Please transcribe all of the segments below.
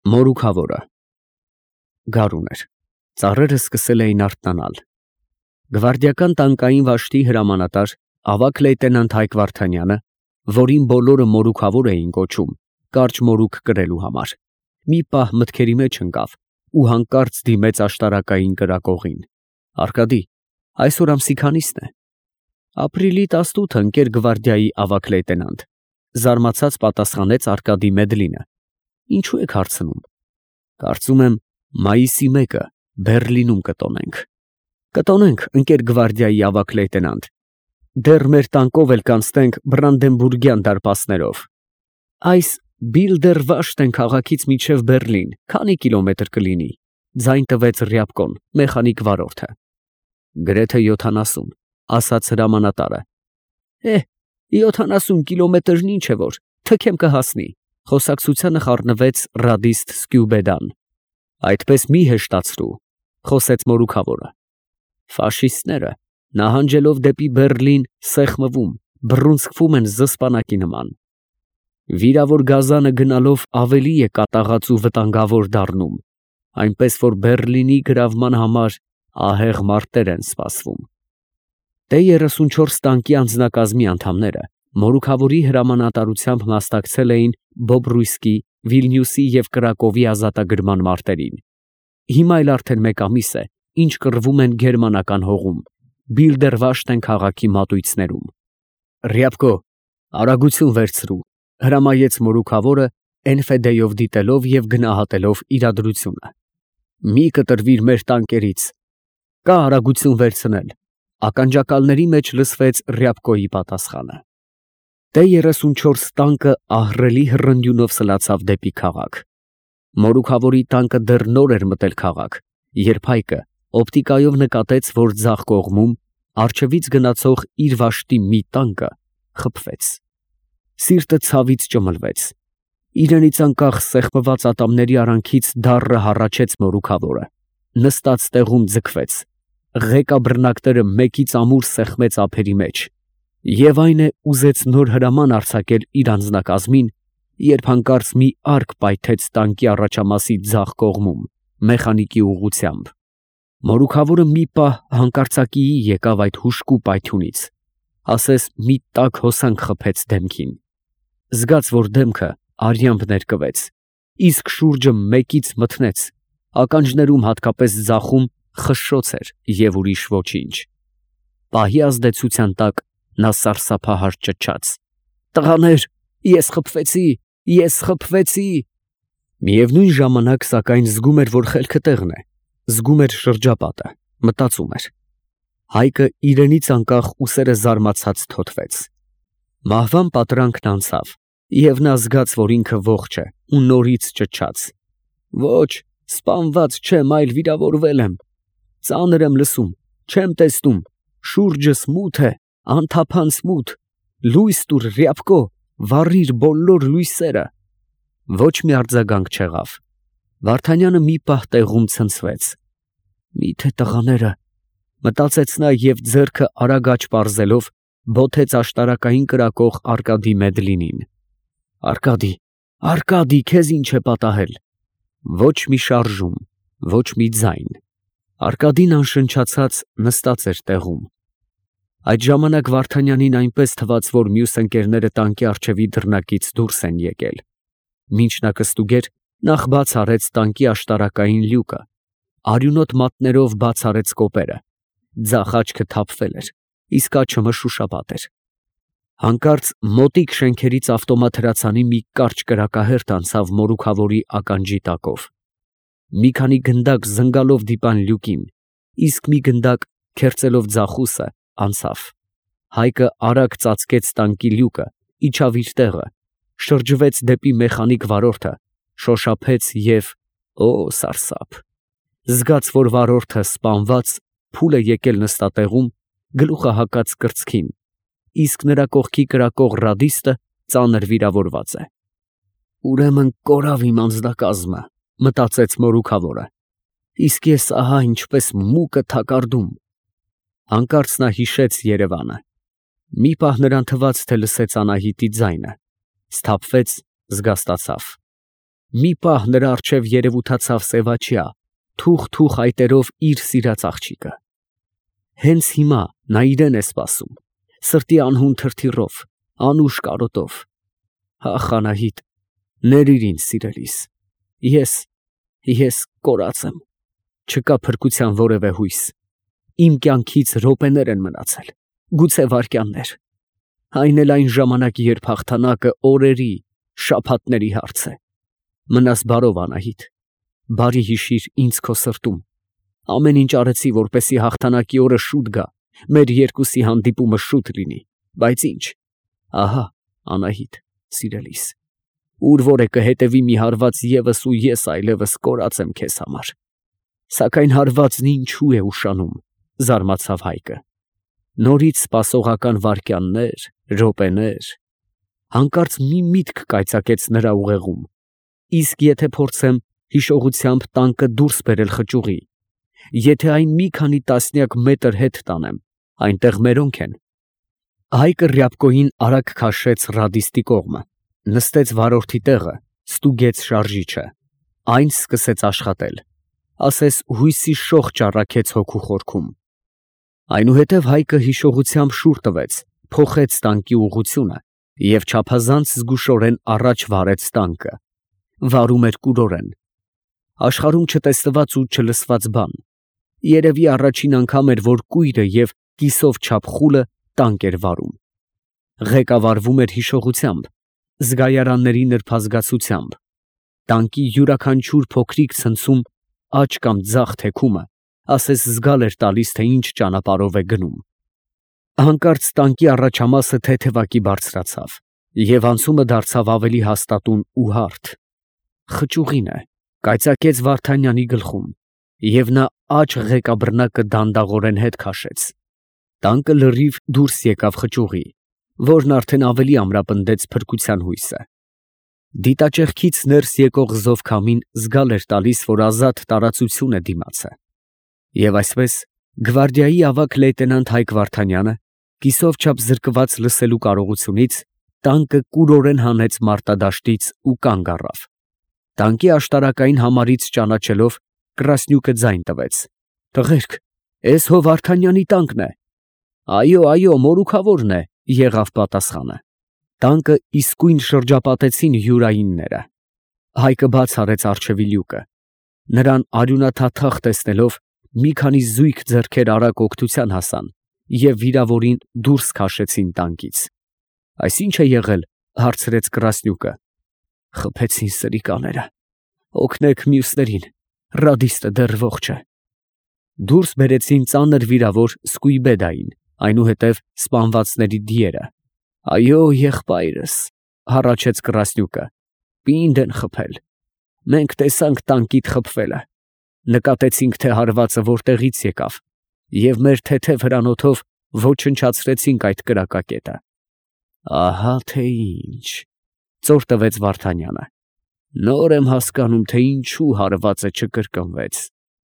Մորուքավորը գարուն էր, ծառերը սկսել էին արթնանալ։ Գվարդիական տանկային վաշտի հրամանատար ավագ լեյտենանտ Հայկ Վարդանյանը, որին բոլորը մորուքավոր էին կոչում, կարճ մորուք կրելու համար, մի պահ մտքերի մեջ ընկավ ու հանկարծ դիմեց աշտարակային կրակողին. Արկադի, այսօր ամսի քանիսն է։ Ապրիլի 18-ը, ընկեր գվարդիայի ավագ լեյտենանտ, զարմացած պատասխանեց Արկադի Մեդլինը։ Ինչու եք հարցնում։ Կարծում եմ մայիսի 1-ը Բերլինում կտոնենք։ Կտոնենք, ընկեր գվարդիայի ավագ լեյտենանտ։ Դեռ մեր տանկով էլ կանցնենք Բրանդենբուրգյան դարպասներով։ Այս Բիլդերվաշտեն քաղաքից մինչև Բերլին քանի կիլոմետր կլինի, ձայն տվեց Ռյաբկոն, մեխանիկ վարորդը։ Գրեթե 70, ասաց հրամանատարը։ 70 կիլոմետրն ինչ է որ, թքեմ կհասնի, խոսակցությանը խառնվեց ռադիստ Սկյուբեդան։ Այդպես մի հեշտացրու, խոսեց մորուքավորը։ Ֆաշիստները, նահանջելով դեպի Բերլին, սեղմվում, բռունցքվում են զսպանակի նման։ Վիրավոր գազանը գնալով ավելի է կատաղած ու վտանգավոր դառնում, այնպես որ Բերլինի գրավման համար ահեղ մարտեր են սպասվում։ T-34 տանկի անձնակազմի անդամները մորուքավորի հրամանատարությամբ մասնակցել էին Բոբրույսկի, Վիլնյուսի և Կրակովի ազատագրման մարտերին։ Հիմա էլ արդեն մեկ ամիս է, ինչ կռվում են գերմանական հողում, Բիլդերվաշտեն քաղաքի մատույցներում։ Ռյաբկո, արագություն վերցրու, հրամայեց մորուքավորը Էնֆեդեյով դիտելով և գնահատելով իրադրությունը։ Մի կտրվիր մեր տանկերից, կա արագություն վերցնել։ Ականջակալների մեջ լսվեց Ռյաբկոյի պատասխանը։ T-34 տանկը ահռելի հռնդյունով սլացավ դեպի քաղաք։ Մորուքավորի տանկը դեռ նոր էր մտել քաղաք, երբ Հայկը օպտիկայով նկատեց, որ ձախ կողմում առջևից գնացող իր վաշտի մի տանկը խփվեց։ Սիրտը ցավից ճմլվեց։ Իրենից անկախ սեղմված ատամների արանքից դառը հառաչեց մորուքավորը, նստած տեղում ձգվեց, ղեկաբռնակները մեկից ամուր սեղմեց ափերի մեջ, և այն է ուզեց նոր հրաման արձակել իր անձնակազմին, երբ հանկարծ մի արկ պայթեց տանկի առաջամասի ձախ կողմում, մեխանիկի ուղղությամբ։ Մորուքավորը մի պահ հանկարծակիի եկավ այդ հուժկու պայթյունից, ասես մի տաք հոսանք խփեց դեմքին։ Զգաց, որ դեմքը արյամբ ներկվեց, իսկ շուրջը մեկից մթնեց, ականջներում հատկապես ձախում խշշոց էր և ուրիշ ոչինչ։ Պահի ազդեցության տակ նա սարսափահար ճչաց. «Տղաներ, ես խփվեցի»։ Միևնույն ժամանակ, սակայն, զգում էր, որ խելքը տեղն է, զգում էր շրջապատը, մտածում էր։ Հայկը իրենից անկախ ուսերը զարմացած թոթվեց։ Մահվան պատրանքն անցավ, և նա զգաց, որ ինքը ողջ է ու նորից ճչաց. «Ոչ, սպանված չեմ, այլ վիրավորվել եմ, ծանր եմ լսում, չեմ տեսնում, շուրջս մութ է, անթափանց մութ, լույս տուր, Ռյաբկո, վառիր բոլոր լույսերը»։ Ոչ մի արձագանք չեղավ։ Վարդանյանը մի պահ տեղում ցնցվեց։ Միթե տղաները, մտածեց նա և ձեռքը արագ աջ պարզելով բոթեց աշտարակային կրակող Արկադի Մեդլինին։ Արկադի, քեզ ինչ է պատահել։ Ոչ մի շարժում, ոչ մի ձայն։ Արկադին անշնչացած նստած էր տեղում։ Այդ ժամանակ Վարդանյանին այնպես թվաց, որ մյուս ընկերները տանկի առջևի դռնակից դուրս են եկել։ Մինչ նա կստուգեր, նախ բաց արեց տանկի աշտարակային լյուկը, արյունոտ մատներով բաց արեց կոպերը, ձախ աչքը թափվել էր, իսկ աջը մշուշապատ էր։ Հանկարծ մոտիկ շենքերից ավտոմատ հրացանի մի կարճ կրակահերթ անցավ մորուքավորի ականջի տակով։ Մի քանի գնդակ զնգալով դիպան լյուկին, իսկ մի գնդակ, քերծելով ձախուսը, անցավ։ Հայկը արագ ծածկեց տանկի լյուկը, իջավ իր տեղը, շրջվեց դեպի մեխանիկ վարորդը, շոշափեց և, օ սարսափ, զգաց, որ վարորդը սպանված, փուլ է եկել նստատեղում, գլուխը հակած կրծքին, իսկ նրա կողքի կրակող ռադիստը ծանր վիրավորված է։ Ուրեմն կորավ իմ անձնակազմը, մտածեց մորուքավորը, իսկ ես ահա ինչպես մուկը թակարդում։ Հանկարծ նա հիշեց Երևանը։ Մի պահ նրան թվաց, թե լսեց Անահիտի ձայնը, սթափվեց, զգաստացավ։ Մի պահ նրա առջև երևութացավ Սևաչյա, թուխ այտերով իր սիրած աղջիկը։ Հենց հիմա նա իրեն է սպասում, սրտի անհուն թրթիռով, անուշ կարոտով։ Ախ, Անահիտ, ներիր ինձ սիրելիս, ես կորած եմ, չկա փրկության որևէ հույս, իմ կյանքից րոպեներ են մնացել, գուցե վայրկյաններ, այն էլ այն ժամանակ, երբ հաղթանակը օրերի, շաբաթների հարց է։ Մնաս բարով, Անահիտ, բարի հիշիր ինձ քո սրտում, ամեն ինչ արեցի, որպեսզի հաղթանակի օրը շուտ գա, մեր երկուսի հանդիպումը շուտ լինի, բայց ինչ, ահա, Անահիտ, սիրելիս, ուր որ է կհետևի մի հարված ևս ու ես այլևս կորած եմ քեզ համար։ Սակայն հարվածն ինչու է ուշանում, զարմացավ Հայկը։ Նորից սպասողական վայրկյաններ, րոպեներ, հանկարծ մի միտք կայծակեց նրա ուղեղում։ Իսկ եթե փորձեմ հիշողությամբ տանկը դուրս բերել խճուղի, եթե այն մի քանի տասնյակ մետր հետ տանեմ, այնտեղ մերոնք են։ Հայկը Ռյաբկոյին արագ քաշեց ռադիստի կողմը, նստեց վարորդի տեղը, ստուգեց շարժիչը, այն սկսեց աշխատել, ասես հույսի շող ճառագեց հոգու խորքում։ Այնուհետև Հայկը հիշողությամբ շուռ տվեց, փոխեց տանկի ուղղությունը և չափազանց զգուշորեն առաջ վարեց տանկը, վարում էր կուրորեն։ Աշխարհում չտեսնված ու չլսված բան, երևի առաջին անգամ էր, որ կույրը և կիսով չափ խուլը տանկ էր վարում։ Ղեկավարվում էր հիշողությամբ, զգայարանների նրբազգացությամբ, տանկի յուրաքանչյուր փոքրիկ ցնցում աջ կամ ձախ թեքումը ասես զգալ էր տալիս, թե ինչ ճանապարհով է գնում։ Հանկարծ տանկի առաջամասը թեթևակի բարձրացավ, և անցումը դարձավ ավելի հաստատուն ու հարթ։ Խճուղին է, կայծակեց Վարդանյանի գլխում, և նա աջ ղեկաբռնակը դանդաղորեն հետ քաշեց։ Տանկը լրիվ դուրս եկավ խճուղի, որն արդեն ավելի ամրապնդեց փրկության հույսը։ Դիտաճեղքից ներս եկող զովքամին զգալ էր տալիս, որ ազատ տարածություն է դիմացը։ Եվ այսպես գվարդիայի ավագ լեյտենանտ Հայկ Վարդանյանը, կիսով չափ զրկված լսելու կարողությունից, տանկը կուրորեն հանեց մարտադաշտից ու կանգ առավ։ Տանկի աշտարակային համարից ճանաչելով, Կրասնյուկը ձայն տվեց. «Տղերք, էս հո Վարդանյանի տանկն է»։ «Այո, մորուքավորն է», եղավ պատասխանը։ Տանկը իսկույն շրջապատեցին հյուրայինները։ Հայկը բաց արեց առջևի լյուկը։ Նրան արյունաթաթախ տեսնելով, մի քանի զույգ ձեռքեր արագ օգնության հասան և վիրավորին դուրս քաշեցին տանկից։ «Այս ի՞նչ է եղել», հարցրեց Կրասնյուկը։ «Խփեցին սրիկաները, օգնեք մյուսներին, ռադիստը դեռ ողջ է»։ Դուրս բերեցին ծանր վիրավոր Սկույբեդային, այնուհետև սպանվածների դիերը։ «Այո, եղբայրս», հառաչեց Կրասնյուկը, «պինդ են խփել, մենք տեսանք տանկիդ խփվելը, նկատեցինք, թե հարվածը որտեղից եկավ, և մեր թեթև հրանոթով ոչնչացրեցինք այդ կրակակետը»։ «Ահա թե ինչ», ծոր տվեց Վարդանյանը, «նոր եմ հասկանում, թե ինչու հարվածը չկրկնվեց։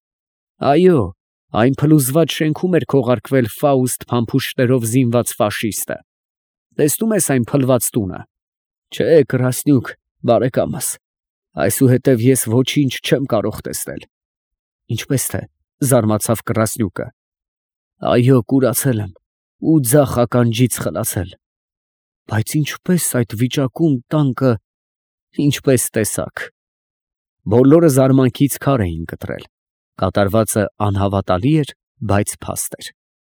Այո, այն փլուզված շենքում էր քողարկվել Ֆաուստ փամփուշտներով զինված ֆաշիստը։ Տեսնում ես այն փլված տունը։ Չէ, Կրասնյուկ, բարեկամս, այսուհետև ես ոչինչ չեմ կարող տեսնել»։ «Ինչպես թե», զարմացավ Կրասնյուկը։ «Այո, կուրացել եմ ու ձախ ականջից խլացել։ Բայց ինչպես այդ վիճակում տանկը, ինչպես տեսաք»։ Բոլորը զարմանքից քար էին կտրել։ Կատարվածը անհավատալի էր, բայց փաստ էր։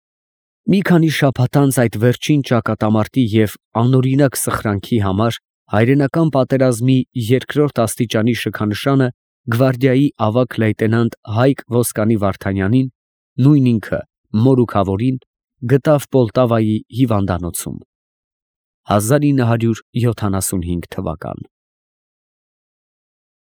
Մի քանի շաբաթ անց այդ վերջին ճակատամարտի և անօրինակ սխրանքի համար հայրենական պատերազմի երկրորդ աստիճանի շքանշանը գվարդիայի ավագ լեյտենանտ Հայկ Ոսկանի Վարդանյանին, նույն ինքը մորուքավորին, գտավ Պոլտավայի հիվանդանոցում։ 1975 թվական։